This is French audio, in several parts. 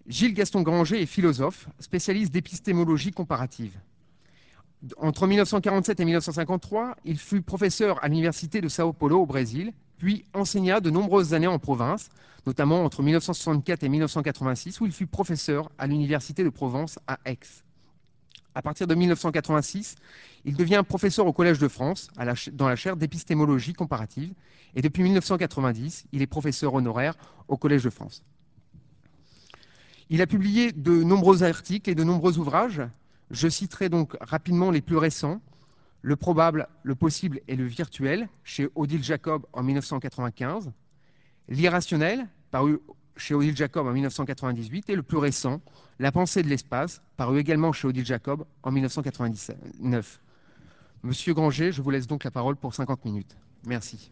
Gilles Gaston Granger est philosophe, spécialiste d'épistémologie comparative. Entre 1947 et 1953, il fut professeur à l'université de Sao Paulo au Brésil, puis enseigna de nombreuses années en province, notamment entre 1964 et 1986, où il fut professeur à l'université de Provence à Aix. À partir de 1986, il devient professeur au Collège de France dans la chaire d'épistémologie comparative, et depuis 1990, il est professeur honoraire au Collège de France. Il a publié de nombreux articles et de nombreux ouvrages. Je citerai donc rapidement les plus récents. Le probable, le possible et le virtuel, chez Odile Jacob en 1995. L'irrationnel, paru chez Odile Jacob en 1998. Et le plus récent, La pensée de l'espace, paru également chez Odile Jacob en 1999. Monsieur Granger, je vous laisse donc la parole pour 50 minutes. Merci.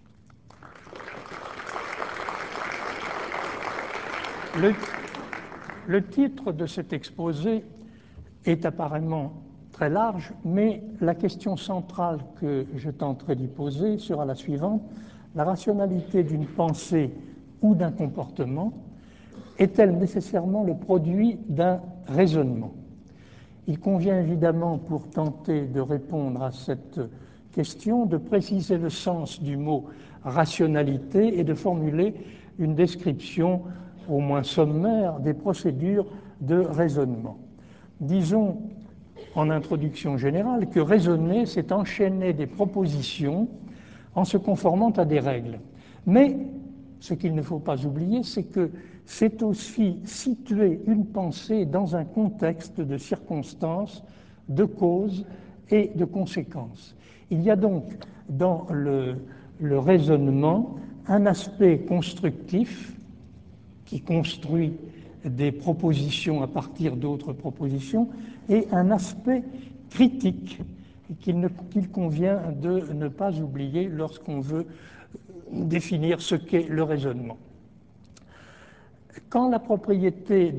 Le, le titre de cet exposé est apparemment très large, mais la question centrale que je tenterai d'y poser sera la suivante. La rationalité d'une pensée ou d'un comportement est-elle nécessairement le produit d'un raisonnement? Il convient évidemment, pour tenter de répondre à cette question, de préciser le sens du mot rationalité et de formuler une description au moins sommaire des procédures de raisonnement. Disons en introduction générale que raisonner, c'est enchaîner des propositions en se conformant à des règles. Mais ce qu'il ne faut pas oublier, c'est que c'est aussi situer une pensée dans un contexte de circonstances, de causes et de conséquences. Il y a donc dans le raisonnement un aspect constructif qui construit des propositions à partir d'autres propositions et un aspect critique qu'il convient de ne pas oublier lorsqu'on veut définir ce qu'est le raisonnement. Quant à la propriété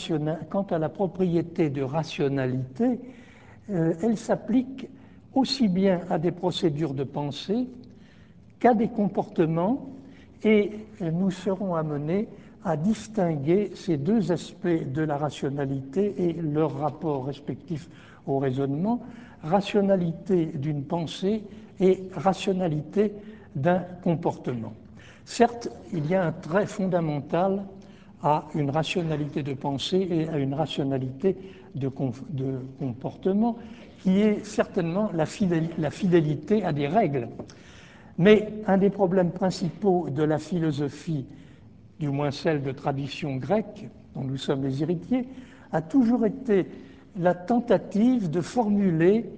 de rationalité, elle s'applique aussi bien à des procédures de pensée qu'à des comportements, et nous serons amenés à distinguer ces deux aspects de la rationalité et leur rapport respectif au raisonnement, rationalité d'une pensée et rationalité d'un comportement. Certes, il y a un trait fondamental à une rationalité de pensée et à une rationalité de comportement, qui est certainement la fidélité à des règles. Mais un des problèmes principaux de la philosophie, du moins celle de tradition grecque, dont nous sommes les héritiers, a toujours été la tentative de formuler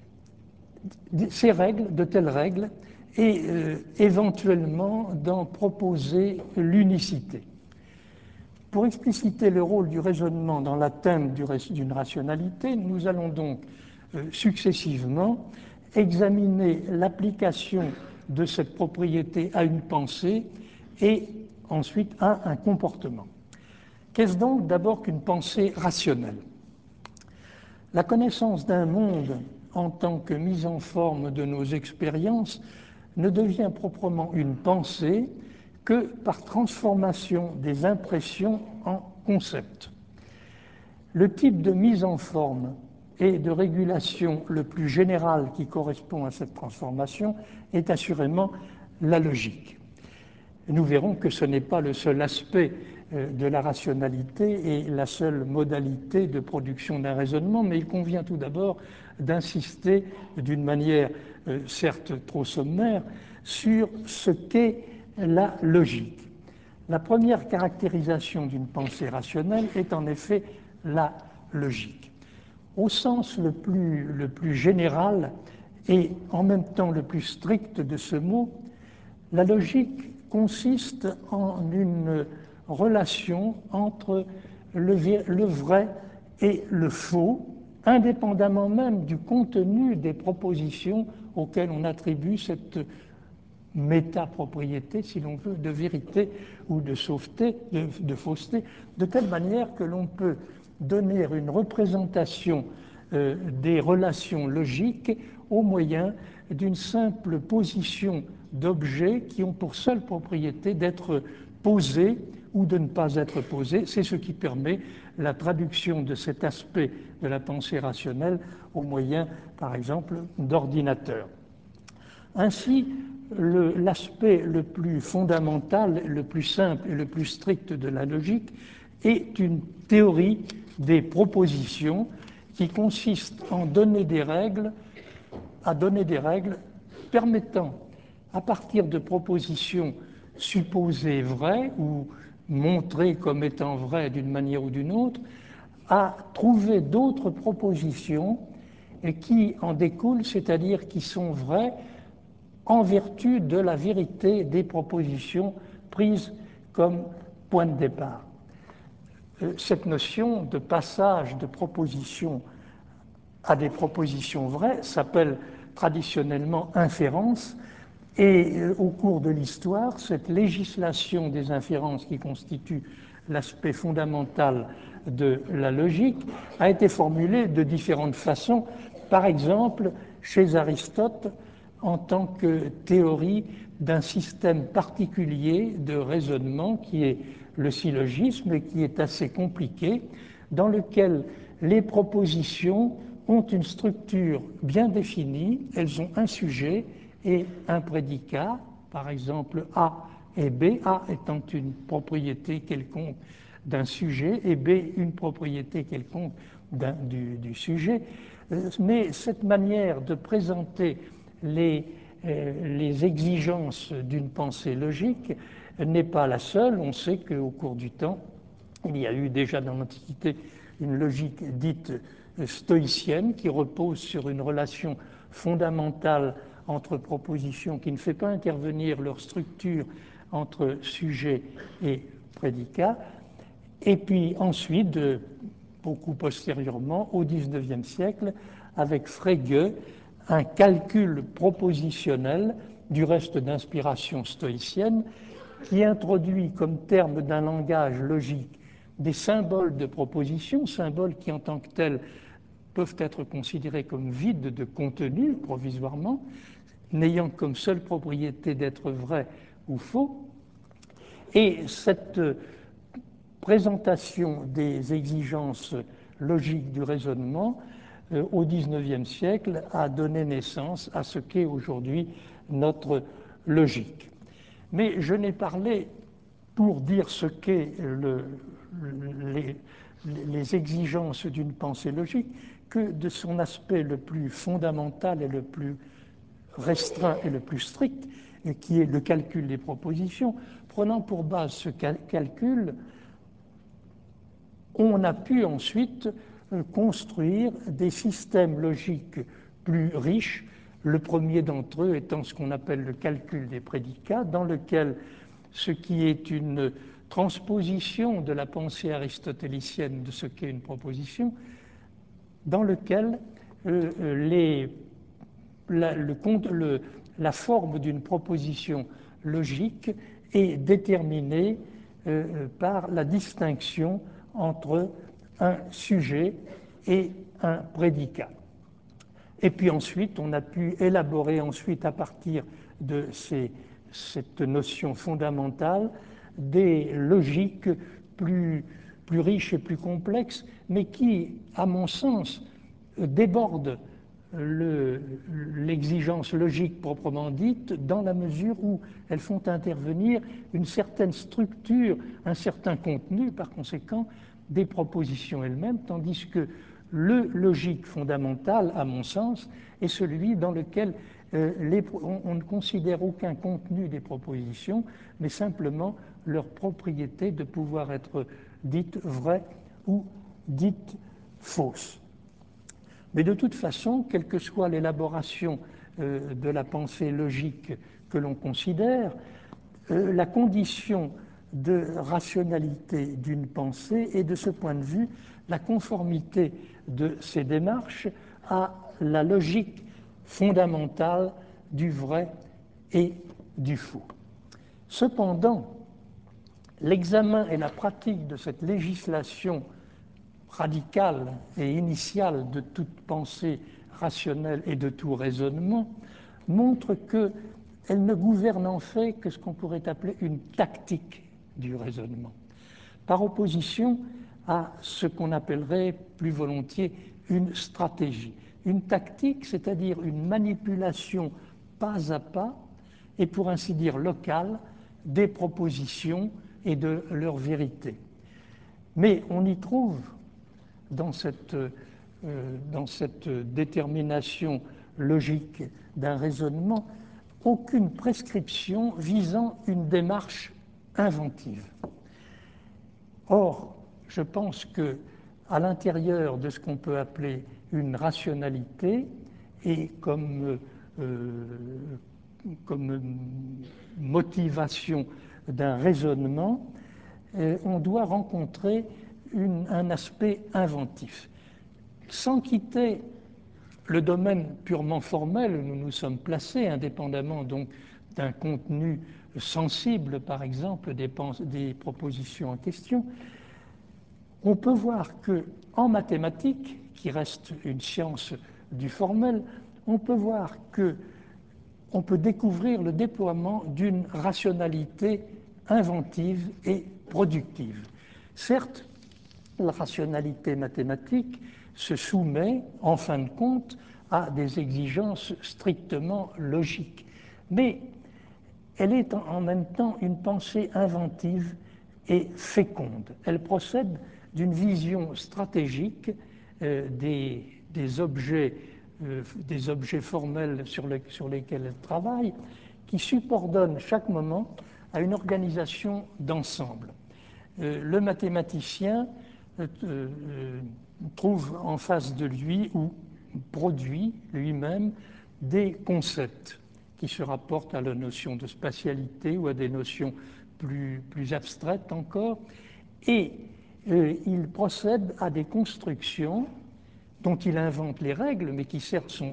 ces règles, de telles règles, et éventuellement d'en proposer l'unicité. Pour expliciter le rôle du raisonnement dans l'atteinte d'une rationalité, nous allons donc successivement examiner l'application de cette propriété à une pensée et ensuite à un comportement. Qu'est-ce donc d'abord qu'une pensée rationnelle? La connaissance d'un monde en tant que mise en forme de nos expériences ne devient proprement une pensée que par transformation des impressions en concepts. Le type de mise en forme et de régulation le plus général qui correspond à cette transformation est assurément la logique. Nous verrons que ce n'est pas le seul aspect de la rationalité et la seule modalité de production d'un raisonnement, mais il convient tout d'abord d'insister d'une manière certes trop sommaire sur ce qu'est la logique. La première caractérisation d'une pensée rationnelle est en effet la logique. Au sens le plus général et en même temps le plus strict de ce mot, la logique consiste en une relation entre le vrai et le faux, indépendamment même du contenu des propositions auxquelles on attribue cette métapropriété, si l'on veut, de vérité ou de fausseté, de telle manière que l'on peut donner une représentation des relations logiques au moyen d'une simple position d'objets qui ont pour seule propriété d'être posés ou de ne pas être posée. C'est ce qui permet la traduction de cet aspect de la pensée rationnelle au moyen, par exemple, d'ordinateurs. Ainsi, l'aspect le plus fondamental, le plus simple et le plus strict de la logique est une théorie des propositions qui consiste à donner des règles permettant, à partir de propositions supposées vraies ou montrées comme étant vraies d'une manière ou d'une autre, à trouver d'autres propositions qui en découlent, c'est-à-dire qui sont vraies en vertu de la vérité des propositions prises comme point de départ. Cette notion de passage de propositions à des propositions vraies s'appelle traditionnellement inférence, et au cours de l'histoire, cette législation des inférences qui constitue l'aspect fondamental de la logique a été formulée de différentes façons. Par exemple, chez Aristote, en tant que théorie d'un système particulier de raisonnement qui est le syllogisme et qui est assez compliqué, dans lequel les propositions ont une structure bien définie, elles ont un sujet et un prédicat, par exemple A et B, A étant une propriété quelconque d'un sujet et B une propriété quelconque du sujet. Mais cette manière de présenter les exigences d'une pensée logique n'est pas la seule. On sait qu'au cours du temps, il y a eu déjà dans l'Antiquité une logique dite stoïcienne qui repose sur une relation fondamentale entre propositions qui ne fait pas intervenir leur structure entre sujet et prédicat. Et puis ensuite, beaucoup postérieurement, au XIXe siècle, avec Frege, un calcul propositionnel, du reste d'inspiration stoïcienne, qui introduit comme terme d'un langage logique des symboles de proposition, symboles qui en tant que tels peuvent être considérés comme vides de contenu provisoirement, n'ayant comme seule propriété d'être vrai ou faux. Et cette présentation des exigences logiques du raisonnement au XIXe siècle a donné naissance à ce qu'est aujourd'hui notre logique. Mais je n'ai parlé, pour dire ce qu'est les exigences d'une pensée logique, que de son aspect le plus fondamental et le plus restreint et le plus strict, qui est le calcul des propositions. Prenant pour base ce calcul, on a pu ensuite construire des systèmes logiques plus riches, le premier d'entre eux étant ce qu'on appelle le calcul des prédicats, dans lequel ce qui est une transposition de la pensée aristotélicienne de ce qu'est une proposition, dans lequel la forme d'une proposition logique est déterminée par la distinction entre un sujet et un prédicat. Et puis ensuite, on a pu élaborer ensuite à partir de cette notion fondamentale des logiques plus riches et plus complexes, mais qui, à mon sens, débordent l'exigence logique proprement dite, dans la mesure où elles font intervenir une certaine structure, un certain contenu, par conséquent, des propositions elles-mêmes, tandis que le logique fondamental, à mon sens, est celui dans lequel on ne considère aucun contenu des propositions, mais simplement leur propriété de pouvoir être dite vraie ou dite fausse. Mais de toute façon, quelle que soit l'élaboration de la pensée logique que l'on considère, la condition de rationalité d'une pensée est de ce point de vue la conformité de ces démarches à la logique fondamentale du vrai et du faux. Cependant, l'examen et la pratique de cette législation radicale et initiale de toute pensée rationnelle et de tout raisonnement montre qu'elle ne gouverne en fait que ce qu'on pourrait appeler une tactique du raisonnement, par opposition à ce qu'on appellerait plus volontiers une stratégie, une tactique, c'est-à-dire une manipulation pas à pas et pour ainsi dire locale des propositions et de leur vérité. Mais on y trouve dans cette détermination logique d'un raisonnement aucune prescription visant une démarche inventive. Or, je pense que à l'intérieur de ce qu'on peut appeler une rationalité et comme motivation d'un raisonnement, on doit rencontrer un aspect inventif. Sans quitter le domaine purement formel où nous nous sommes placés, indépendamment donc d'un contenu sensible, par exemple, des propositions en question, on peut voir qu'en mathématiques, qui reste une science du formel, on peut voir qu'on peut découvrir le déploiement d'une rationalité inventive et productive. Certes, la rationalité mathématique se soumet, en fin de compte, à des exigences strictement logiques, mais elle est en même temps une pensée inventive et féconde. Elle procède d'une vision stratégique des objets formels sur lesquels elle travaille, qui subordonne chaque moment à une organisation d'ensemble. Le mathématicien trouve en face de lui ou produit lui-même des concepts qui se rapportent à la notion de spatialité ou à des notions plus abstraites encore, et il procède à des constructions dont il invente les règles, mais qui certes sont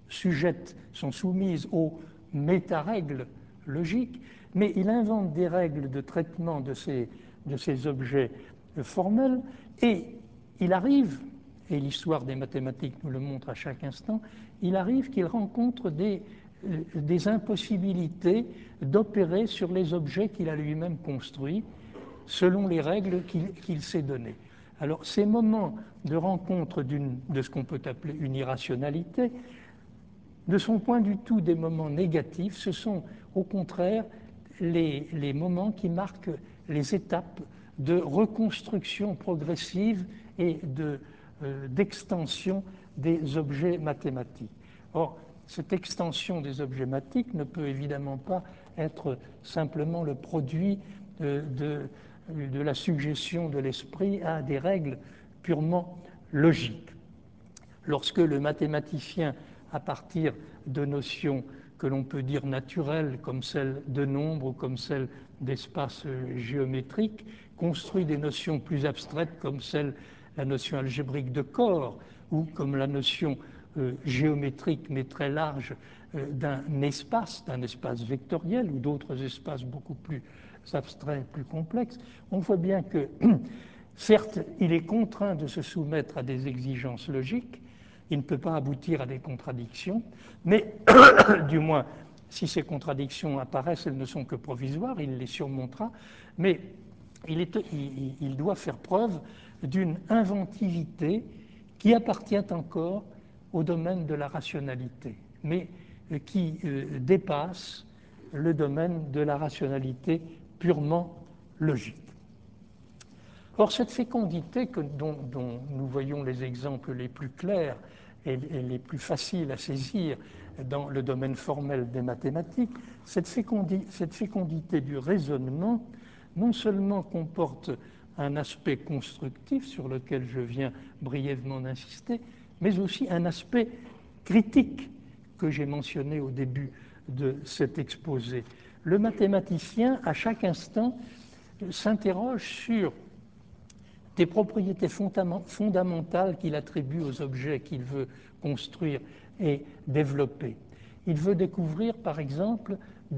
soumises aux méta-règles logiques, mais il invente des règles de traitement de ces objets formels, et il arrive, et l'histoire des mathématiques nous le montre à chaque instant, il arrive qu'il rencontre des impossibilités d'opérer sur les objets qu'il a lui-même construits selon les règles qu'il s'est données. Alors, ces moments de rencontre de ce qu'on peut appeler une irrationalité ne sont point du tout des moments négatifs, ce sont au contraire les moments qui marquent les étapes de reconstruction progressive et d'extension des objets mathématiques. Or, cette extension des objets mathématiques ne peut évidemment pas être simplement le produit de la suggestion de l'esprit à des règles purement logiques. Lorsque le mathématicien, à partir de notions que l'on peut dire naturelles, comme celles de nombre ou comme celles d'espace géométrique, construit des notions plus abstraites comme la notion algébrique de corps ou comme la notion géométrique mais très large d'un espace vectoriel ou d'autres espaces beaucoup plus abstraits, plus complexes, on voit bien que, certes, il est contraint de se soumettre à des exigences logiques, il ne peut pas aboutir à des contradictions, mais du moins, si ces contradictions apparaissent, elles ne sont que provisoires, il les surmontera, mais il doit faire preuve d'une inventivité qui appartient encore au domaine de la rationalité, mais qui dépasse le domaine de la rationalité purement logique. Or, cette fécondité dont nous voyons les exemples les plus clairs et les plus faciles à saisir dans le domaine formel des mathématiques, cette fécondité du raisonnement non seulement comporte un aspect constructif sur lequel je viens brièvement d'insister, mais aussi un aspect critique que j'ai mentionné au début de cet exposé. Le mathématicien, à chaque instant, s'interroge sur des propriétés fondamentales qu'il attribue aux objets qu'il veut construire et développer. Il veut découvrir, par exemple,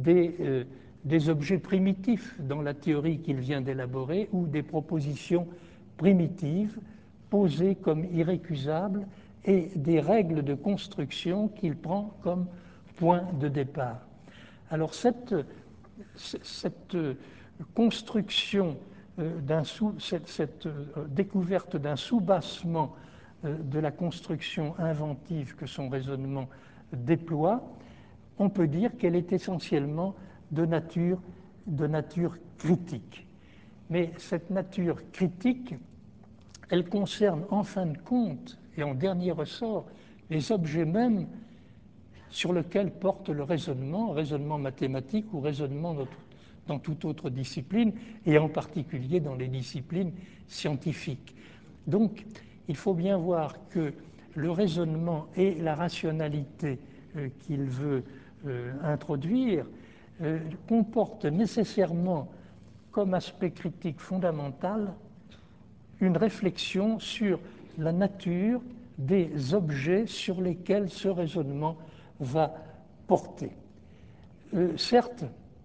des objets primitifs dans la théorie qu'il vient d'élaborer ou des propositions primitives posées comme irrécusables et des règles de construction qu'il prend comme point de départ. Alors cette construction, cette découverte d'un soubassement de la construction inventive que son raisonnement déploie, on peut dire qu'elle est essentiellement de nature critique. Mais cette nature critique, elle concerne en fin de compte et en dernier ressort les objets mêmes sur lesquels porte le raisonnement mathématique ou raisonnement dans toute autre discipline, et en particulier dans les disciplines scientifiques. Donc, il faut bien voir que le raisonnement et la rationalité qu'il veut introduire comportent nécessairement comme aspect critique fondamental une réflexion sur la nature des objets sur lesquels ce raisonnement va porter. Certes,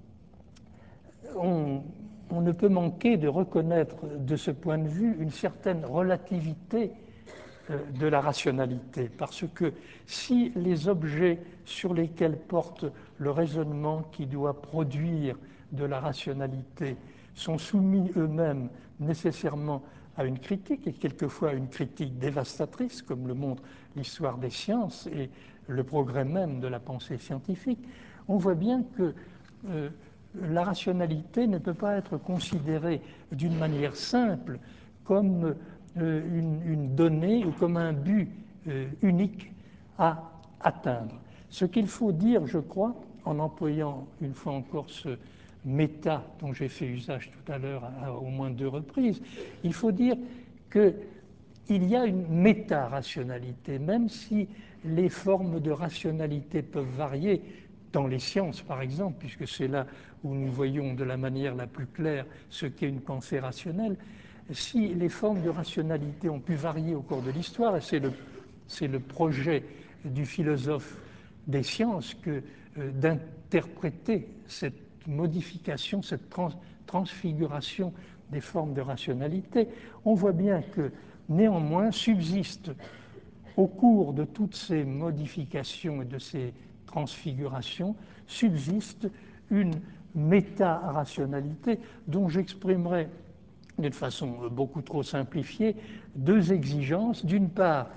on ne peut manquer de reconnaître de ce point de vue une certaine relativité de la rationalité, parce que si les objets sur lesquels porte le raisonnement qui doit produire de la rationalité sont soumis eux-mêmes nécessairement à une critique, et quelquefois à une critique dévastatrice, comme le montre l'histoire des sciences et le progrès même de la pensée scientifique, on voit bien que la rationalité ne peut pas être considérée d'une manière simple comme une donnée ou comme un but unique à atteindre. Ce qu'il faut dire, je crois, en employant une fois encore ce méta dont j'ai fait usage tout à l'heure à au moins 2 reprises, il faut dire qu'il y a une méta-rationalité, même si les formes de rationalité peuvent varier dans les sciences, par exemple, puisque c'est là où nous voyons de la manière la plus claire ce qu'est une pensée rationnelle. Si les formes de rationalité ont pu varier au cours de l'histoire, et c'est le projet du philosophe des sciences que d'interpréter cette modification, cette transfiguration des formes de rationalité, on voit bien que néanmoins subsiste au cours de toutes ces modifications et de ces transfigurations, subsiste une méta-rationalité dont j'exprimerai d'une façon beaucoup trop simplifiée 2 exigences. D'une part,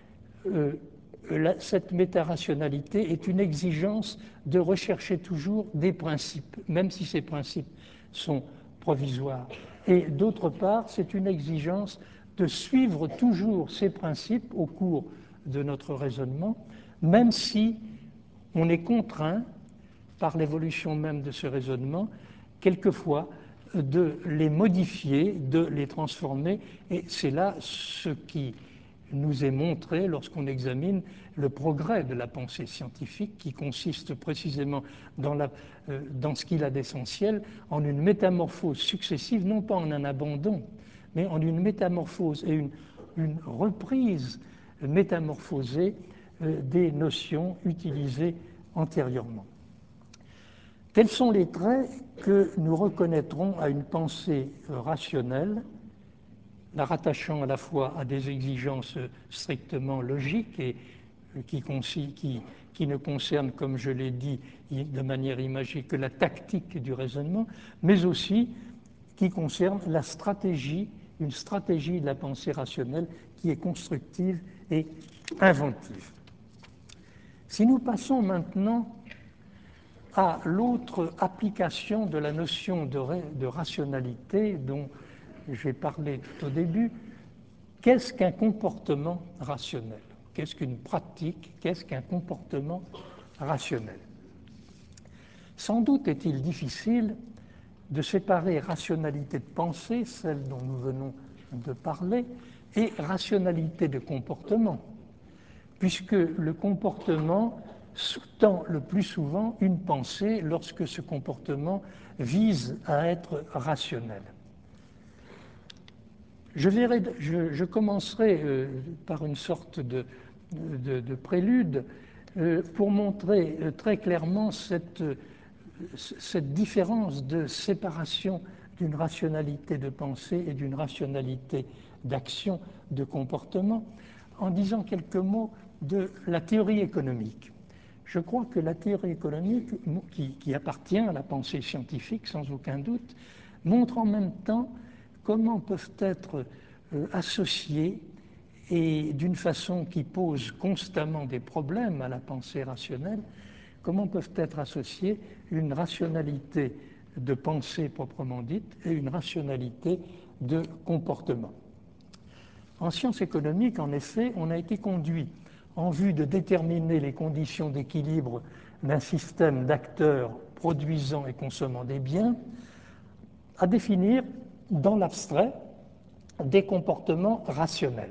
cette méta-rationalité est une exigence de rechercher toujours des principes, même si ces principes sont provisoires. Et d'autre part, c'est une exigence de suivre toujours ces principes au cours de notre raisonnement, même si on est contraint, par l'évolution même de ce raisonnement, quelquefois de les modifier, de les transformer, et c'est là ce qui nous est montré lorsqu'on examine le progrès de la pensée scientifique, qui consiste précisément dans ce qu'il a d'essentiel, en une métamorphose successive, non pas en un abandon, mais en une métamorphose et une reprise métamorphosée des notions utilisées antérieurement. Tels sont les traits que nous reconnaîtrons à une pensée rationnelle, la rattachant à la fois à des exigences strictement logiques et qui ne concernent, comme je l'ai dit de manière imagée, que la tactique du raisonnement, mais aussi qui concernent la stratégie, une stratégie de la pensée rationnelle qui est constructive et inventive. Si nous passons maintenant à l'autre application de la notion de rationalité dont j'ai parlé tout au début, qu'est-ce qu'un comportement rationnel? Qu'est-ce qu'une pratique? Qu'est-ce qu'un comportement rationnel? Sans doute est-il difficile de séparer rationalité de pensée, celle dont nous venons de parler, et rationalité de comportement, puisque le comportement sous-tend le plus souvent une pensée lorsque ce comportement vise à être rationnel. Je commencerai par une sorte de prélude pour montrer très clairement cette différence de séparation d'une rationalité de pensée et d'une rationalité d'action, de comportement, en disant quelques mots de la théorie économique. Je crois que la théorie économique, qui appartient à la pensée scientifique sans aucun doute, montre en même temps comment peuvent être associés, et d'une façon qui pose constamment des problèmes à la pensée rationnelle, comment peuvent être associés une rationalité de pensée proprement dite et une rationalité de comportement. En sciences économiques, en effet, on a été conduit, en vue de déterminer les conditions d'équilibre d'un système d'acteurs produisant et consommant des biens, à définir dans l'abstrait des comportements rationnels.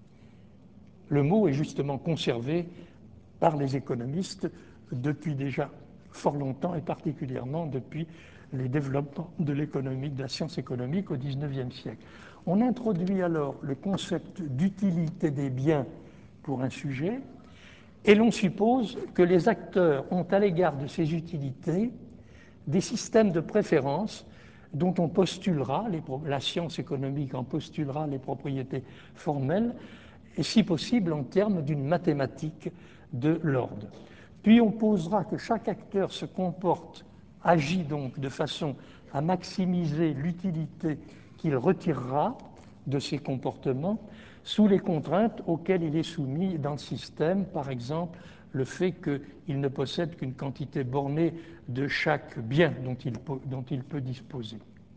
Le mot est justement conservé par les économistes depuis déjà fort longtemps, et particulièrement depuis les développements de l'économie, de la science économique au XIXe siècle. On introduit alors le concept d'utilité des biens pour un sujet, et l'on suppose que les acteurs ont à l'égard de ces utilités des systèmes de préférence dont on postulera, la science économique en postulera les propriétés formelles, et si possible en termes d'une mathématique de l'ordre. Puis on posera que chaque acteur se comporte, agit donc de façon à maximiser l'utilité qu'il retirera de ses comportements sous les contraintes auxquelles il est soumis dans le système, par exemple le fait qu'il ne possède qu'une quantité bornée de chaque bien dont il peut disposer.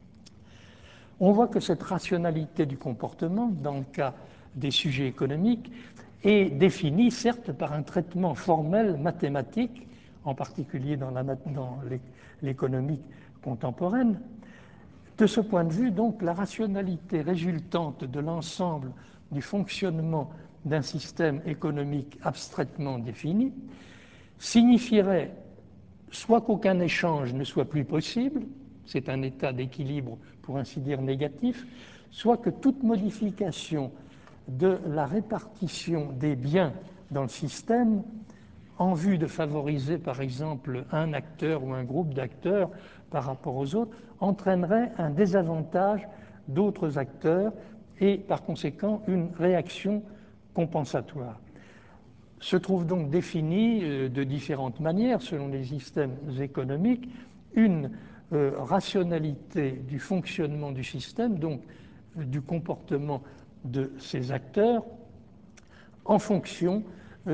On voit que cette rationalité du comportement, dans le cas des sujets économiques, est définie certes par un traitement formel mathématique, en particulier dans l'économie contemporaine. De ce point de vue, donc, la rationalité résultante de l'ensemble du fonctionnement d'un système économique abstraitement défini signifierait soit qu'aucun échange ne soit plus possible, c'est un état d'équilibre pour ainsi dire négatif, soit que toute modification de la répartition des biens dans le système en vue de favoriser par exemple un acteur ou un groupe d'acteurs par rapport aux autres entraînerait un désavantage d'autres acteurs et par conséquent une réaction compensatoire. Se trouve donc définie de différentes manières selon les systèmes économiques une rationalité du fonctionnement du système, donc du comportement de ces acteurs en fonction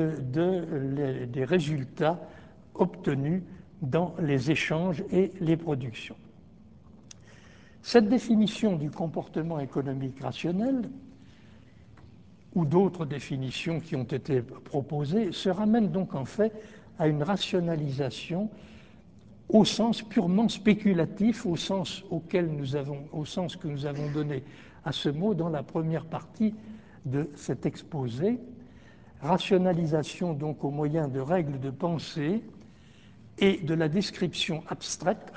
des résultats obtenus dans les échanges et les productions. Cette définition du comportement économique rationnel ou d'autres définitions qui ont été proposées se ramènent donc en fait à une rationalisation au sens purement spéculatif, au sens que nous avons donné à ce mot dans la première partie de cet exposé. Rationalisation donc au moyen de règles de pensée et de la description abstraite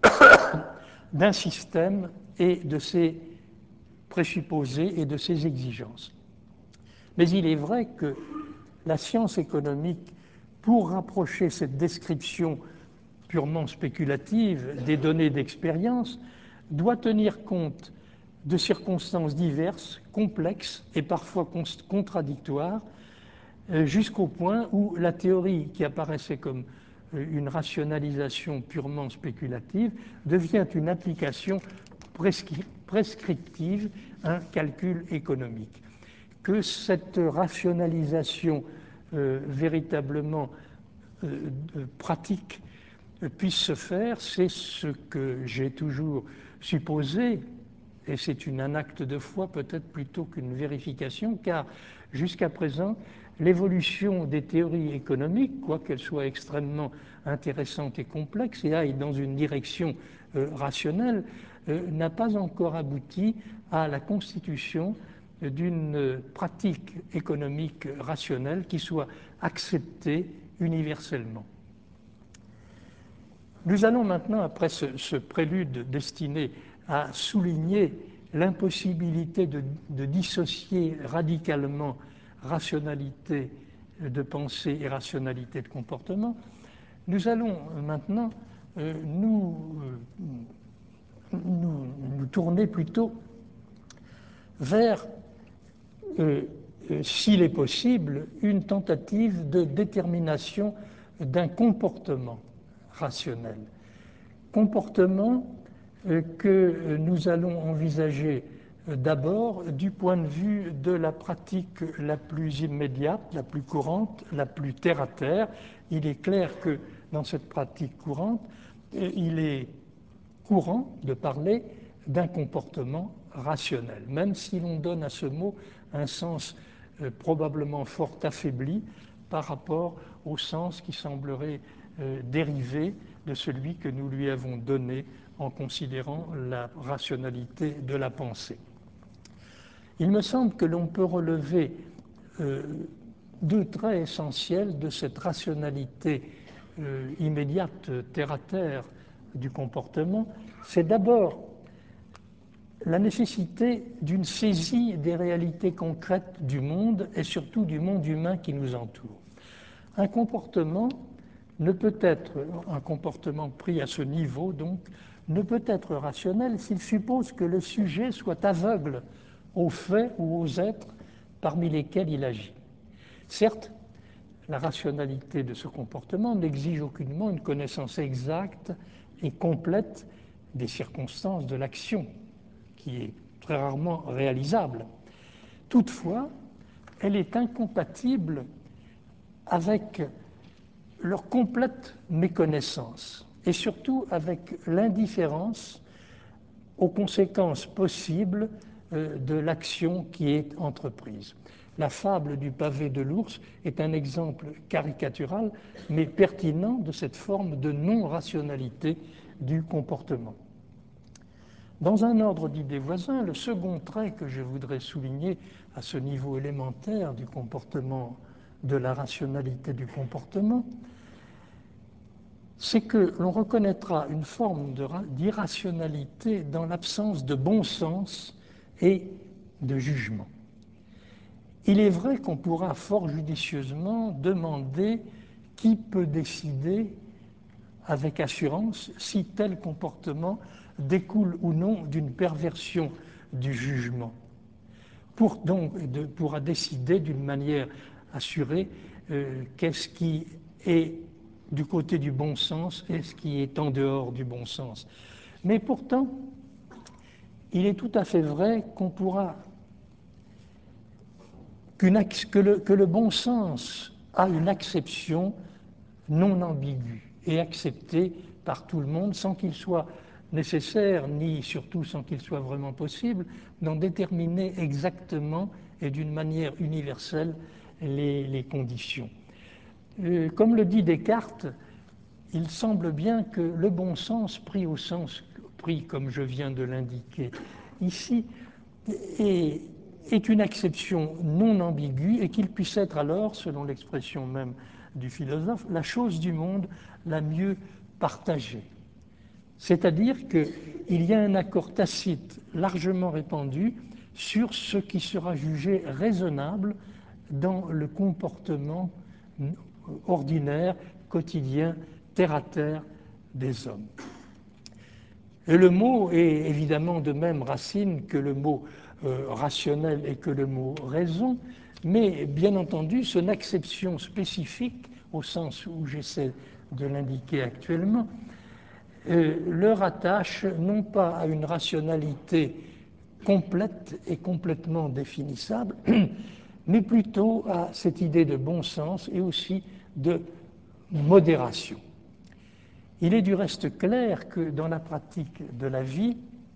d'un système et de ses présupposés et de ses exigences. Mais il est vrai que la science économique, pour rapprocher cette description purement spéculative des données d'expérience, doit tenir compte de circonstances diverses, complexes et parfois contradictoires, jusqu'au point où la théorie qui apparaissait comme une rationalisation purement spéculative devient une application prescriptive, un calcul économique. Que cette rationalisation véritablement pratique puisse se faire, c'est ce que j'ai toujours supposé, et c'est un acte de foi peut-être plutôt qu'une vérification, car jusqu'à présent, l'évolution des théories économiques, quoiqu'elles soient extrêmement intéressantes et complexes et aillent dans une direction rationnelle, n'a pas encore abouti à la constitution d'une pratique économique rationnelle qui soit acceptée universellement. Nous allons maintenant, après ce prélude destiné à souligner l'impossibilité de dissocier radicalement rationalité de pensée et rationalité de comportement, nous allons maintenant nous tourner plutôt vers, s'il est possible, une tentative de détermination d'un comportement rationnel. Comportement que nous allons envisager d'abord du point de vue de la pratique la plus immédiate, la plus courante, la plus terre-à-terre. Il est clair que dans cette pratique courante, il est courant de parler d'un comportement rationnel, même si l'on donne à ce mot un sens probablement fort affaibli par rapport au sens qui semblerait dériver de celui que nous lui avons donné en considérant la rationalité de la pensée. Il me semble que l'on peut relever deux traits essentiels de cette rationalité immédiate, terre-à-terre du comportement. C'est d'abord la nécessité d'une saisie des réalités concrètes du monde et surtout du monde humain qui nous entoure. Un comportement ne peut être, un comportement pris à ce niveau donc, ne peut être rationnel s'il suppose que le sujet soit aveugle aux faits ou aux êtres parmi lesquels il agit. Certes, la rationalité de ce comportement n'exige aucunement une connaissance exacte et complète des circonstances de l'action, qui est très rarement réalisable. Toutefois, elle est incompatible avec leur complète méconnaissance et surtout avec l'indifférence aux conséquences possibles de l'action qui est entreprise. La fable du pavé de l'ours est un exemple caricatural mais pertinent de cette forme de non-rationalité du comportement. Dans un ordre d'idées voisin, le second trait que je voudrais souligner à ce niveau élémentaire du comportement, de la rationalité du comportement, c'est que l'on reconnaîtra une forme d'irrationalité dans l'absence de bon sens et de jugement. Il est vrai qu'on pourra fort judicieusement demander qui peut décider avec assurance si tel comportement découle ou non d'une perversion du jugement, pourra décider d'une manière assurée qu'est-ce qui est du côté du bon sens et ce qui est en dehors du bon sens. Mais pourtant, il est tout à fait vrai qu'on pourra que le bon sens a une acception non ambiguë et acceptée par tout le monde sans qu'il soit nécessaire, ni surtout sans qu'il soit vraiment possible, d'en déterminer exactement et d'une manière universelle les conditions. Comme le dit Descartes, il semble bien que le bon sens, pris au sens pris comme je viens de l'indiquer ici, est une acception non ambiguë et qu'il puisse être alors, selon l'expression même du philosophe, la chose du monde la mieux partagée. C'est-à-dire qu'il y a un accord tacite largement répandu sur ce qui sera jugé raisonnable dans le comportement ordinaire, quotidien, terre-à-terre des hommes. Et le mot est évidemment de même racine que le mot rationnel et que le mot raison, mais bien entendu, son acception spécifique, au sens où j'essaie de l'indiquer actuellement, le rattache non pas à une rationalité complète et complètement définissable, mais plutôt à cette idée de bon sens et aussi de modération. Il est du reste clair que dans la pratique de la vie,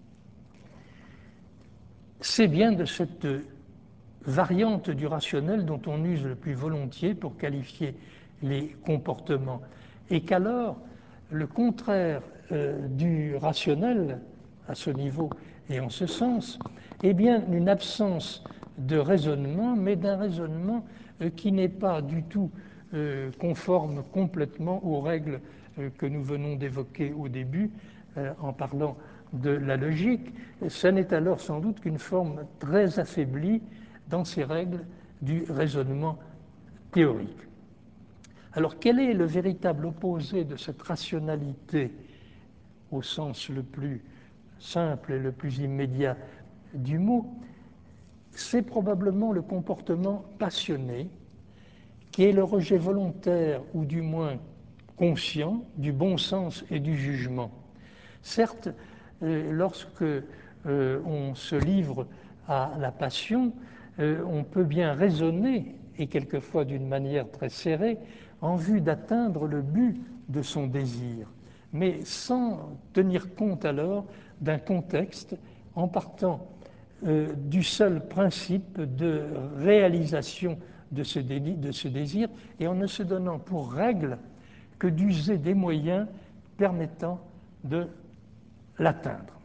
c'est bien de cette variante du rationnel dont on use le plus volontiers pour qualifier les comportements, et qu'alors le contraire du rationnel à ce niveau et en ce sens est bien une absence de raisonnement, mais d'un raisonnement qui n'est pas du tout conforme complètement aux règles que nous venons d'évoquer au début en parlant de la logique. Ce n'est alors sans doute qu'une forme très affaiblie dans ces règles du raisonnement théorique. Alors quel est le véritable opposé de cette rationalité au sens le plus simple et le plus immédiat du mot? C'est probablement le comportement passionné, qui est le rejet volontaire ou du moins conscient du bon sens et du jugement. Certes, lorsque on se livre à la passion, on peut bien raisonner, et quelquefois d'une manière très serrée, en vue d'atteindre le but de son désir, mais sans tenir compte alors d'un contexte, en partant du seul principe de réalisation de ce désir, et en ne se donnant pour règle que d'user des moyens permettant de l'atteindre.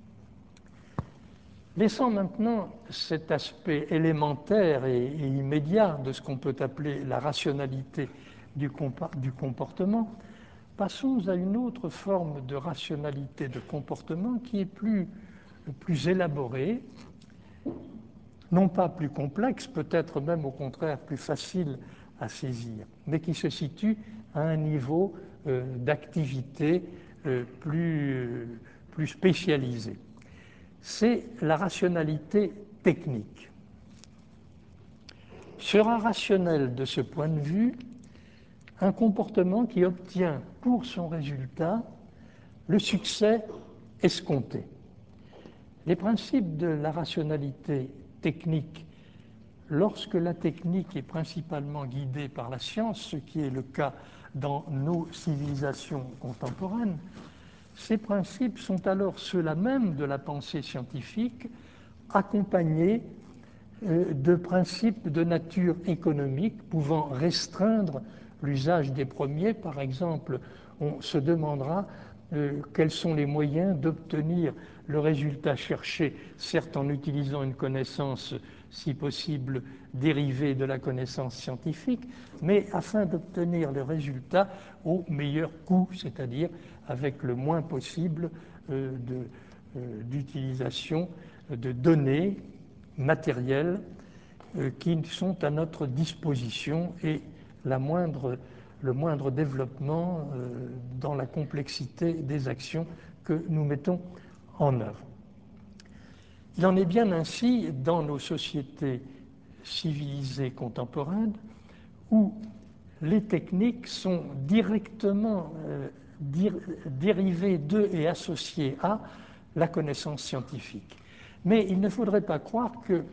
Laissant maintenant cet aspect élémentaire et immédiat de ce qu'on peut appeler la rationalité du comportement, passons à une autre forme de rationalité de comportement qui est plus élaborée, non pas plus complexe, peut-être même au contraire plus facile à saisir, mais qui se situe à un niveau d'activité plus spécialisé. C'est la rationalité technique. Sera rationnel de ce point de vue un comportement qui obtient pour son résultat le succès escompté. Les principes de la rationalité technique, lorsque la technique est principalement guidée par la science, ce qui est le cas dans nos civilisations contemporaines, ces principes sont alors ceux-là même de la pensée scientifique, accompagnés de principes de nature économique pouvant restreindre l'usage des premiers. Par exemple, on se demandera quels sont les moyens d'obtenir le résultat cherché, certes en utilisant une connaissance, si possible, dérivée de la connaissance scientifique, mais afin d'obtenir le résultat au meilleur coût, c'est-à-dire avec le moins possible d'utilisation de données matérielles qui sont à notre disposition et le moindre développement dans la complexité des actions que nous mettons en œuvre. Il en est bien ainsi dans nos sociétés civilisées contemporaines où les techniques sont directement dérivées de et associées à la connaissance scientifique. Mais il ne faudrait pas croire que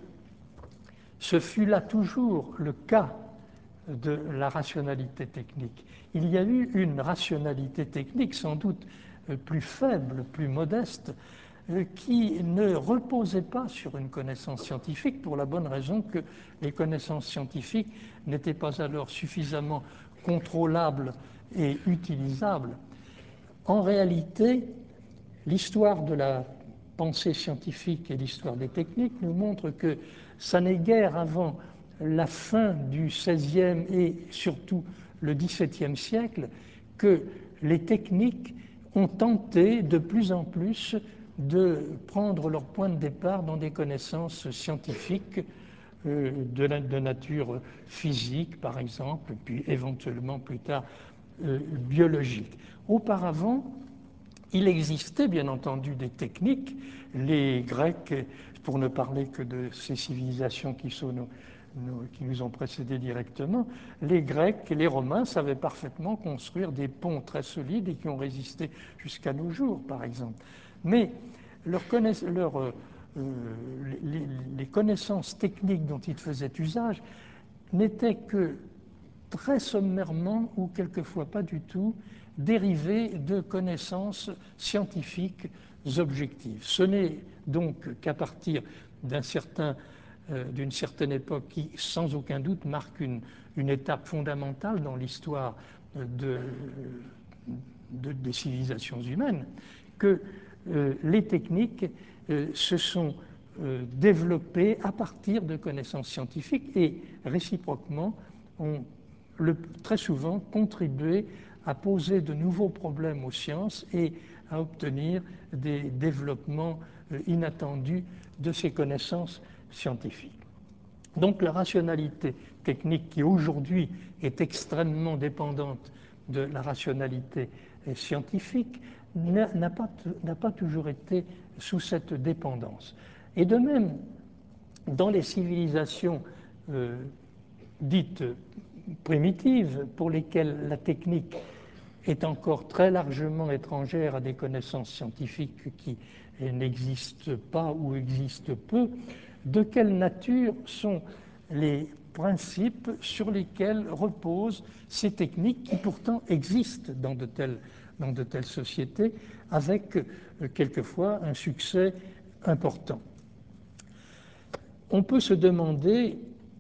ce fut là toujours le cas de la rationalité technique. Il y a eu une rationalité technique sans doute plus faible, plus modeste, qui ne reposait pas sur une connaissance scientifique pour la bonne raison que les connaissances scientifiques n'étaient pas alors suffisamment contrôlables et utilisables. En réalité, l'histoire de la pensée scientifique et l'histoire des techniques nous montrent que ça n'est guère avant la fin du XVIe et surtout le XVIIe siècle que les techniques ont tenté de plus en plus de prendre leur point de départ dans des connaissances scientifiques de nature physique, par exemple, puis éventuellement plus tard biologique. Auparavant, il existait bien entendu des techniques. Les Grecs, pour ne parler que de ces civilisations qui nous ont précédés directement, les Grecs et les Romains savaient parfaitement construire des ponts très solides et qui ont résisté jusqu'à nos jours, par exemple. Mais les connaissances techniques dont ils faisaient usage n'étaient que très sommairement ou quelquefois pas du tout dérivées de connaissances scientifiques objectives. Ce n'est donc qu'à partir d'une certaine époque qui, sans aucun doute, marque une étape fondamentale dans l'histoire des civilisations humaines, que les techniques se sont développées à partir de connaissances scientifiques et réciproquement ont très souvent contribué à poser de nouveaux problèmes aux sciences et à obtenir des développements inattendus de ces connaissances scientifiques. Donc la rationalité technique qui aujourd'hui est extrêmement dépendante de la rationalité scientifique n'a pas toujours été sous cette dépendance. Et de même, dans les civilisations dites primitives, pour lesquelles la technique est encore très largement étrangère à des connaissances scientifiques qui n'existent pas ou existent peu, de quelle nature sont les principes sur lesquels reposent ces techniques qui pourtant existent dans de telles sociétés avec quelquefois un succès important. On peut se demander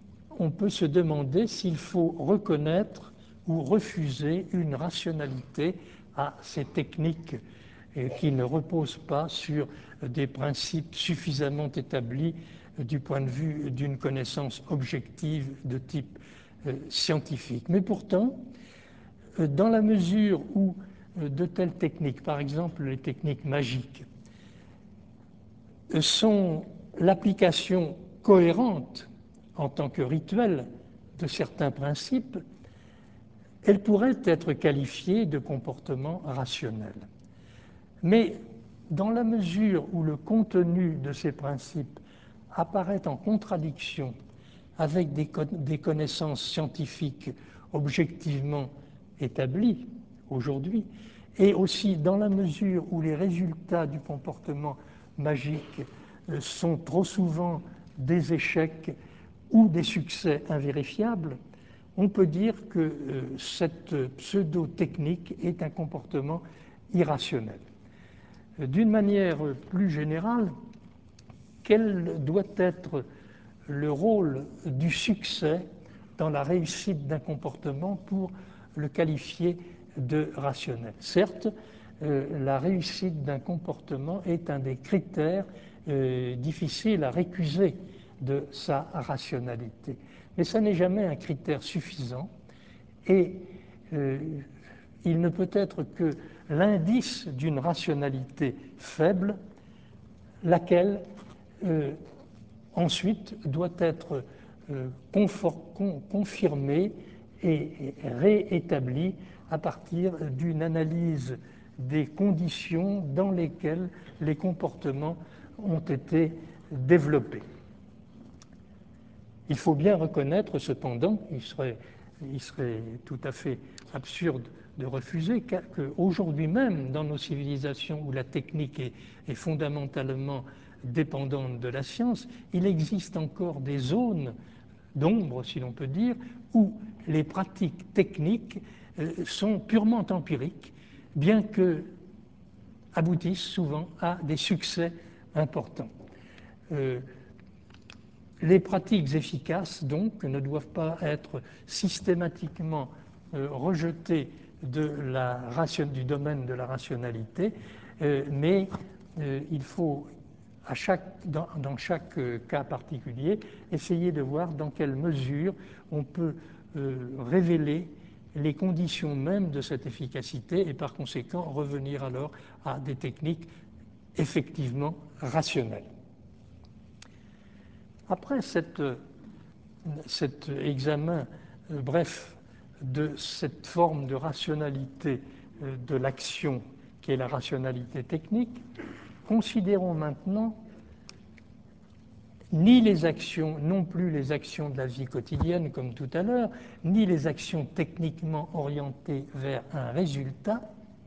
s'il faut reconnaître ou refuser une rationalité à ces techniques qui ne reposent pas sur des principes suffisamment établis du point de vue d'une connaissance objective de type scientifique. Mais pourtant, dans la mesure où de telles techniques, par exemple les techniques magiques, sont l'application cohérente en tant que rituel de certains principes, elles pourraient être qualifiées de comportements rationnels. Mais dans la mesure où le contenu de ces principes apparaît en contradiction avec des connaissances scientifiques objectivement établies aujourd'hui, et aussi dans la mesure où les résultats du comportement magique sont trop souvent des échecs ou des succès invérifiables, on peut dire que cette pseudo-technique est un comportement irrationnel. D'une manière plus générale, quel doit être le rôle du succès dans la réussite d'un comportement pour le qualifier de rationnel? Certes, la réussite d'un comportement est un des critères difficiles à récuser de sa rationalité. Mais ça n'est jamais un critère suffisant et il ne peut être que l'indice d'une rationalité faible, laquelle ensuite doit être confirmée et réétablie à partir d'une analyse des conditions dans lesquelles les comportements ont été développés. Il faut bien reconnaître cependant, il serait tout à fait absurde de refuser qu'aujourd'hui même, dans nos civilisations où la technique est fondamentalement dépendante de la science, il existe encore des zones d'ombre, si l'on peut dire, où les pratiques techniques sont purement empiriques, bien que aboutissent souvent à des succès importants. Les pratiques efficaces, donc, ne doivent pas être systématiquement rejetées du domaine de la rationalité, mais il faut, dans chaque cas particulier, essayer de voir dans quelle mesure on peut révéler les conditions mêmes de cette efficacité et par conséquent revenir alors à des techniques effectivement rationnelles. Après cet examen bref de cette forme de rationalité de l'action qui est la rationalité technique, considérons maintenant non plus les actions de la vie quotidienne comme tout à l'heure, ni les actions techniquement orientées vers un résultat,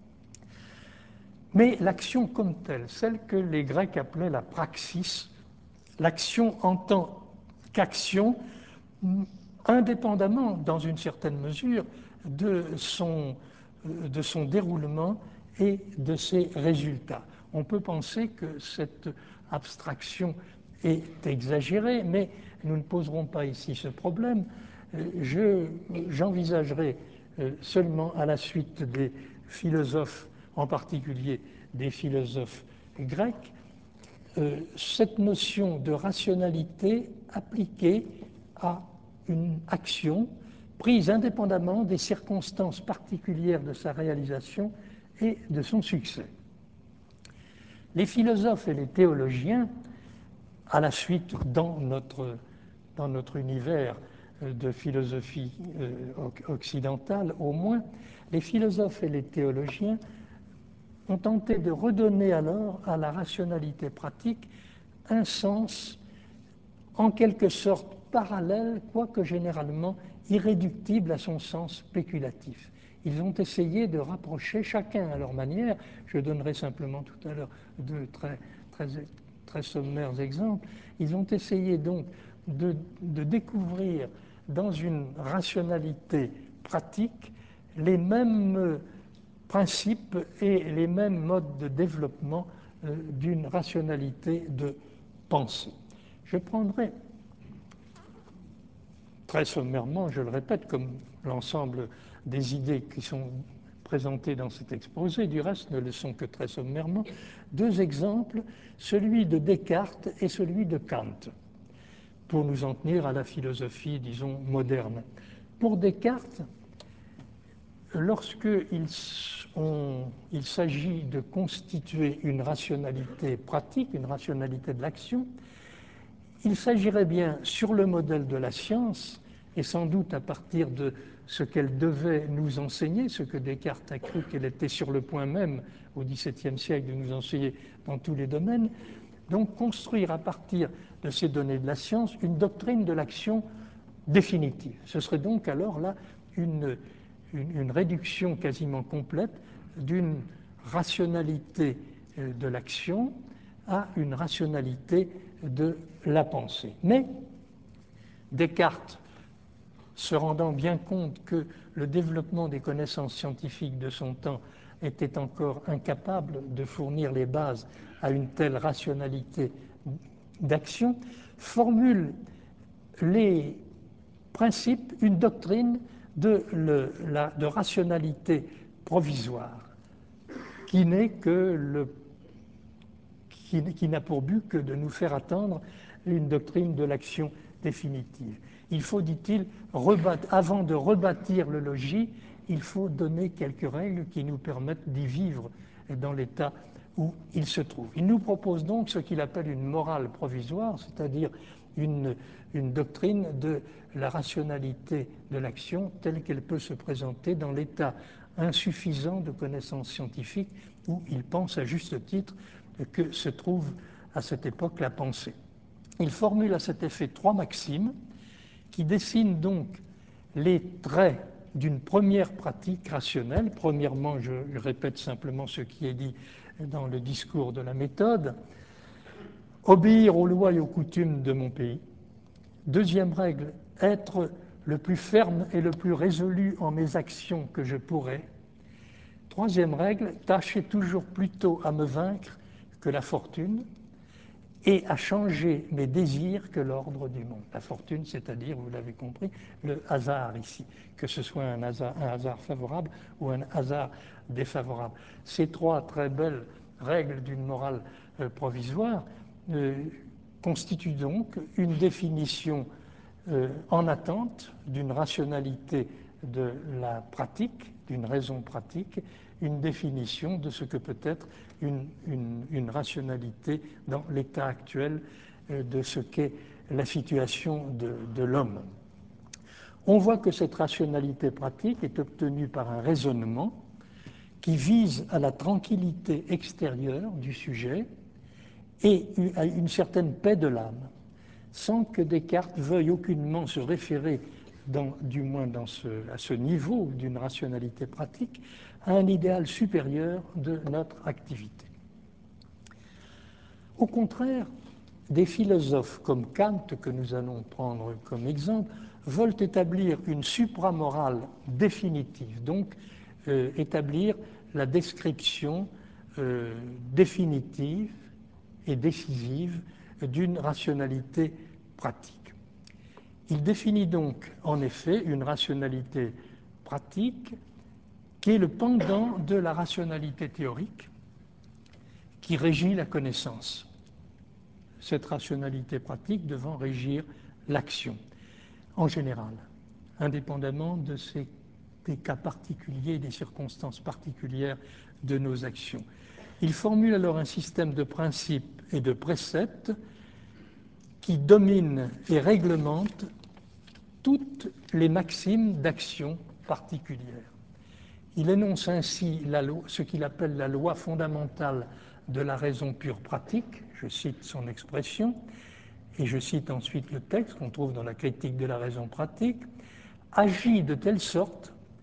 mais l'action comme telle, celle que les Grecs appelaient la praxis, l'action en tant qu'action, indépendamment, dans une certaine mesure, de son déroulement et de ses résultats. On peut penser que cette abstraction est exagérée, mais nous ne poserons pas ici ce problème. J'envisagerai seulement à la suite des philosophes, en particulier des philosophes grecs, cette notion de rationalité appliquée à une action prise indépendamment des circonstances particulières de sa réalisation et de son succès. Les philosophes et les théologiens, à la suite dans notre univers de philosophie occidentale au moins, les philosophes et les théologiens ont tenté de redonner alors à la rationalité pratique un sens en quelque sorte parallèle, quoique généralement irréductible à son sens spéculatif. ils ont essayé de rapprocher, chacun à leur manière, je donnerai simplement tout à l'heure deux très sommaires exemples, ils ont essayé donc de découvrir dans une rationalité pratique les mêmes principes et les mêmes modes de développement d'une rationalité de pensée. Je prendrai très sommairement, je le répète, comme l'ensemble des idées qui sont présentées dans cet exposé, du reste ne le sont que très sommairement, deux exemples, celui de Descartes et celui de Kant, pour nous en tenir à la philosophie, disons, moderne. Pour Descartes, lorsqu'il s'agit de constituer une rationalité pratique, une rationalité de l'action, il s'agirait bien, sur le modèle de la science, et sans doute à partir de ce qu'elle devait nous enseigner, ce que Descartes a cru qu'elle était sur le point même au XVIIe siècle de nous enseigner dans tous les domaines, donc construire à partir de ces données de la science une doctrine de l'action définitive. Ce serait donc alors là une réduction quasiment complète d'une rationalité de l'action à une rationalité de la pensée. Mais Descartes, se rendant bien compte que le développement des connaissances scientifiques de son temps était encore incapable de fournir les bases à une telle rationalité d'action, formule les principes, une doctrine de rationalité provisoire qui n'est que qui n'a pour but que de nous faire attendre une doctrine de l'action définitive. Il faut, dit-il, avant de rebâtir le logis, il faut donner quelques règles qui nous permettent d'y vivre dans l'état où il se trouve. Il nous propose donc ce qu'il appelle une morale provisoire, c'est-à-dire une doctrine de la rationalité de l'action telle qu'elle peut se présenter dans l'état insuffisant de connaissances scientifiques où il pense à juste titre que se trouve à cette époque la pensée. Il formule à cet effet trois maximes qui dessinent donc les traits d'une première pratique rationnelle. Premièrement, je répète simplement ce qui est dit dans le discours de la méthode, obéir aux lois et aux coutumes de mon pays. Deuxième règle, être le plus ferme et le plus résolu en mes actions que je pourrais. Troisième règle, tâcher toujours plutôt à me vaincre que la fortune et à changer mes désirs que l'ordre du monde. La fortune, c'est-à-dire, vous l'avez compris, le hasard ici, que ce soit un hasard favorable ou un hasard défavorable. Ces trois très belles règles d'une morale provisoire constituent donc une définition en attente d'une rationalité de la pratique, d'une raison pratique, une définition de ce que peut être une rationalité dans l'état actuel de ce qu'est la situation de l'homme. On voit que cette rationalité pratique est obtenue par un raisonnement qui vise à la tranquillité extérieure du sujet et à une certaine paix de l'âme, sans que Descartes veuille aucunement se référer, du moins à ce niveau d'une rationalité pratique, à un idéal supérieur de notre activité. Au contraire, des philosophes comme Kant, que nous allons prendre comme exemple, veulent établir une supramorale définitive, donc établir la description définitive et décisive d'une rationalité pratique. Il définit donc en effet une rationalité pratique qui est le pendant de la rationalité théorique qui régit la connaissance. Cette rationalité pratique devant régir l'action en général, indépendamment des cas particuliers, des circonstances particulières de nos actions. Il formule alors un système de principes et de préceptes qui domine et réglemente toutes les maximes d'action particulière. Il énonce ainsi ce qu'il appelle la loi fondamentale de la raison pure pratique, je cite son expression, et je cite ensuite le texte qu'on trouve dans la critique de la raison pratique, agit de telle sorte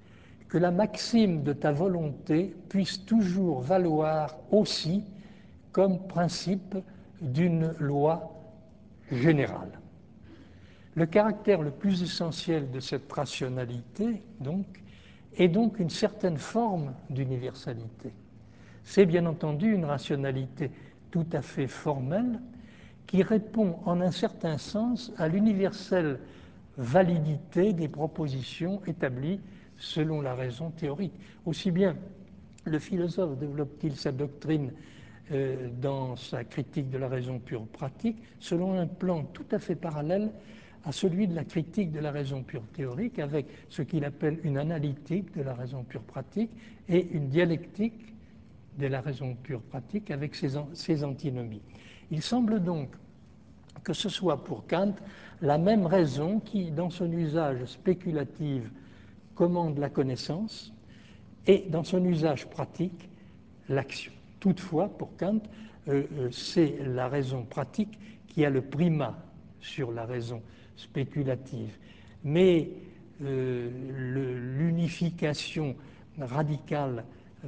que la maxime de ta volonté puisse toujours valoir aussi comme principe d'une loi générale. Le caractère le plus essentiel de cette rationalité, donc, est donc une certaine forme d'universalité. C'est bien entendu une rationalité tout à fait formelle qui répond en un certain sens à l'universelle validité des propositions établies selon la raison théorique. Aussi bien le philosophe développe-t-il sa doctrine dans sa critique de la raison pure pratique selon un plan tout à fait parallèle à celui de la critique de la raison pure théorique, avec ce qu'il appelle une analytique de la raison pure pratique et une dialectique de la raison pure pratique avec ses antinomies. Il semble donc que ce soit pour Kant la même raison qui, dans son usage spéculatif, commande la connaissance et, dans son usage pratique, l'action. Toutefois, pour Kant, c'est la raison pratique qui a le primat sur la raison spéculative. Mais l'unification radicale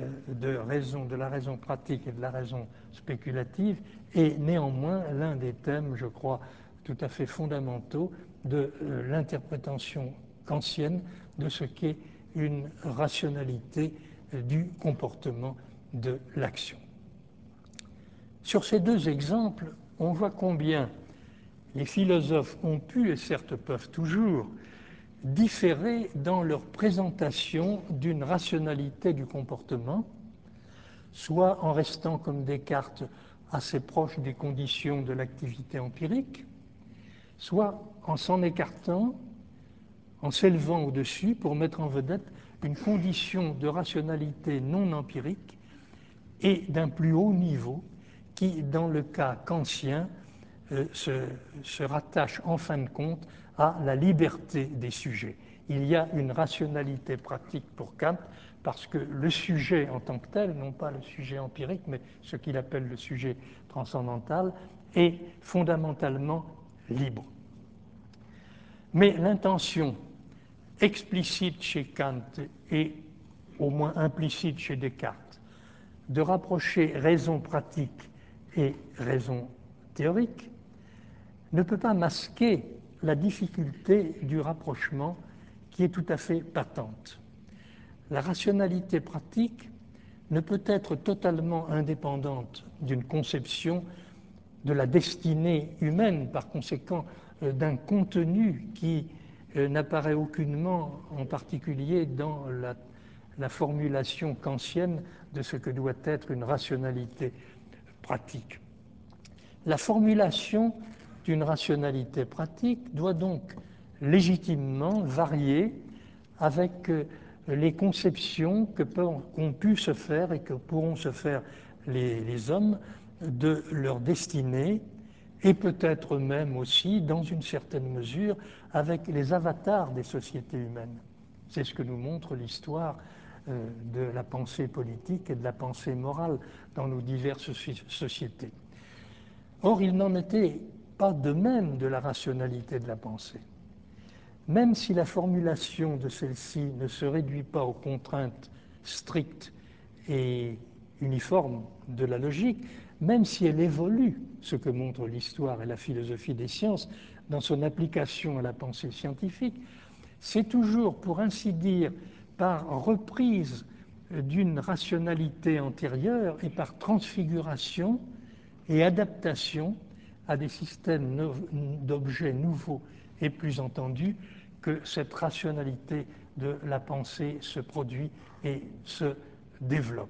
de la raison pratique et de la raison spéculative est néanmoins l'un des thèmes, je crois, tout à fait fondamentaux de l'interprétation kantienne de ce qu'est une rationalité du comportement de l'action. Sur ces deux exemples, on voit combien les philosophes ont pu, et certes peuvent toujours, différer dans leur présentation d'une rationalité du comportement, soit en restant comme Descartes assez proche des conditions de l'activité empirique, soit en s'en écartant, en s'élevant au-dessus pour mettre en vedette une condition de rationalité non empirique et d'un plus haut niveau qui, dans le cas kantien, se rattache en fin de compte à la liberté des sujets. Il y a une rationalité pratique pour Kant parce que le sujet en tant que tel, non pas le sujet empirique, mais ce qu'il appelle le sujet transcendantal, est fondamentalement libre. Mais l'intention explicite chez Kant et au moins implicite chez Descartes de rapprocher raison pratique et raison théorique ne peut pas masquer la difficulté du rapprochement qui est tout à fait patente. La rationalité pratique ne peut être totalement indépendante d'une conception de la destinée humaine, par conséquent d'un contenu qui n'apparaît aucunement en particulier dans la formulation kantienne de ce que doit être une rationalité pratique. La formulation d'une rationalité pratique doit donc légitimement varier avec les conceptions qu'ont pu se faire et que pourront se faire les hommes de leur destinée et peut-être même aussi, dans une certaine mesure, avec les avatars des sociétés humaines. C'est ce que nous montre l'histoire de la pensée politique et de la pensée morale dans nos diverses sociétés. Or, il n'en était pas de même de la rationalité de la pensée. Même si la formulation de celle-ci ne se réduit pas aux contraintes strictes et uniformes de la logique, même si elle évolue, ce que montrent l'histoire et la philosophie des sciences, dans son application à la pensée scientifique, c'est toujours, pour ainsi dire, par reprise d'une rationalité antérieure et par transfiguration et adaptation à des systèmes d'objets nouveaux et plus entendus que cette rationalité de la pensée se produit et se développe.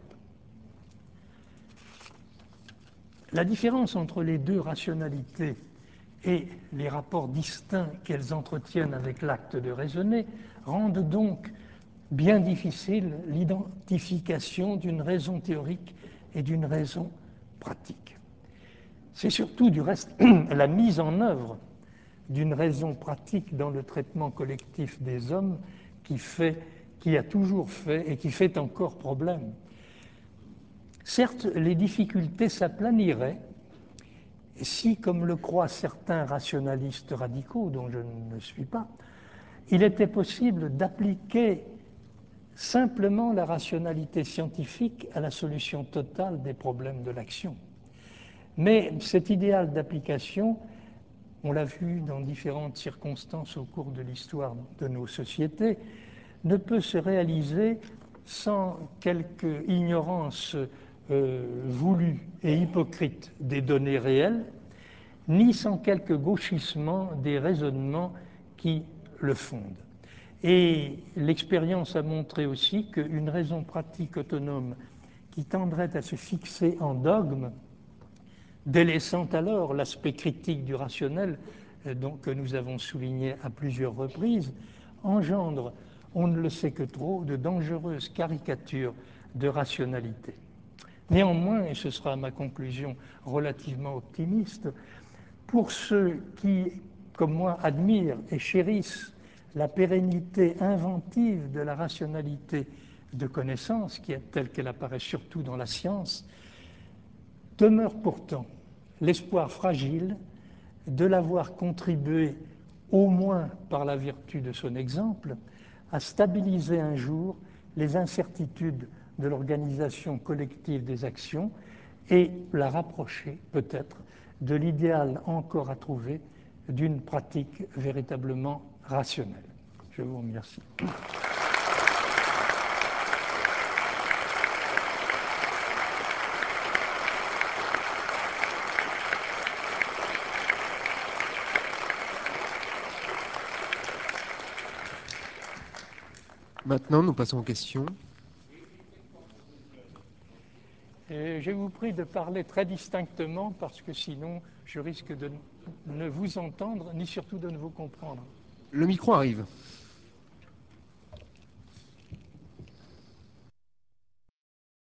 La différence entre les deux rationalités et les rapports distincts qu'elles entretiennent avec l'acte de raisonner rendent donc bien difficile l'identification d'une raison théorique et d'une raison pratique. C'est surtout, du reste, la mise en œuvre d'une raison pratique dans le traitement collectif des hommes qui a toujours fait et qui fait encore problème. Certes, les difficultés s'aplaniraient si, comme le croient certains rationalistes radicaux, dont je ne suis pas, il était possible d'appliquer simplement la rationalité scientifique à la solution totale des problèmes de l'action. Mais cet idéal d'application, on l'a vu dans différentes circonstances au cours de l'histoire de nos sociétés, ne peut se réaliser sans quelque ignorance voulue et hypocrite des données réelles, ni sans quelque gauchissement des raisonnements qui le fondent. Et l'expérience a montré aussi qu'une raison pratique autonome qui tendrait à se fixer en dogme, délaissant alors l'aspect critique du rationnel que nous avons souligné à plusieurs reprises, engendre, on ne le sait que trop, de dangereuses caricatures de rationalité. Néanmoins, et ce sera ma conclusion relativement optimiste, pour ceux qui, comme moi, admirent et chérissent la pérennité inventive de la rationalité de connaissance, qui est telle qu'elle apparaît surtout dans la science, demeure pourtant l'espoir fragile de l'avoir contribué, au moins par la vertu de son exemple, à stabiliser un jour les incertitudes de l'organisation collective des actions et la rapprocher peut-être de l'idéal encore à trouver d'une pratique véritablement rationnelle. Je vous remercie. Maintenant, nous passons aux questions. Je vous prie de parler très distinctement parce que sinon je risque de ne vous entendre ni surtout de ne vous comprendre. Le micro arrive.